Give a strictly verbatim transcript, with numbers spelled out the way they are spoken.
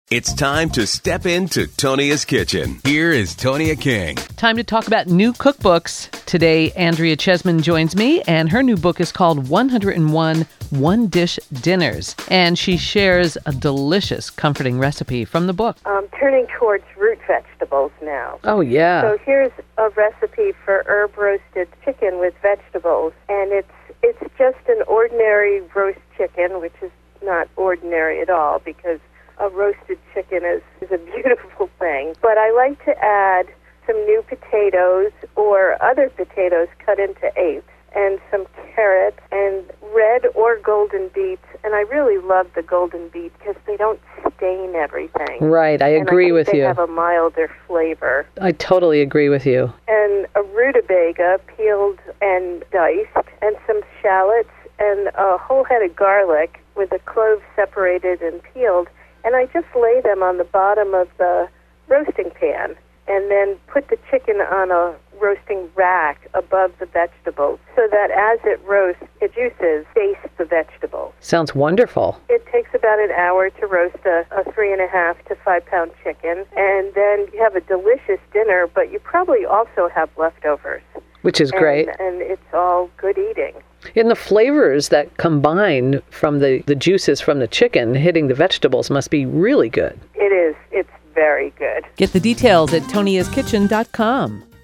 It's time to step into Tonia's kitchen. Here is Tonia King. Time to talk about new cookbooks. Today, Andrea Chesman joins me, and her new book is called one oh one One-Dish Dinners. And she shares a delicious, comforting recipe from the book. I'm turning towards root vegetables now. Oh, yeah. So here's a recipe for herb-roasted chicken with vegetables. And it's it's just an ordinary roast chicken, which is not ordinary at all because a roasted chicken is, is a beautiful thing. But I like to add some new potatoes or other potatoes cut into eighths and some carrots and red or golden beets. And I really love the golden beet because they don't stain everything. Right, I and agree I think with they you. They have a milder flavor. I totally agree with you. And a rutabaga peeled and diced and some shallots and a whole head of garlic with the cloves separated and peeled. And I just lay them on the bottom of the roasting pan and then put the chicken on a roasting rack above the vegetables so that as it roasts, the juices baste the vegetables. Sounds wonderful. It takes about an hour to roast a, a three and a half to five pound chicken. And then you have a delicious dinner, but you probably also have leftovers. Which is great. And, and it's all good eating. And the flavors that combine from the, the juices from the chicken hitting the vegetables must be really good. It is. It's very good. Get the details at tonias kitchen dot com.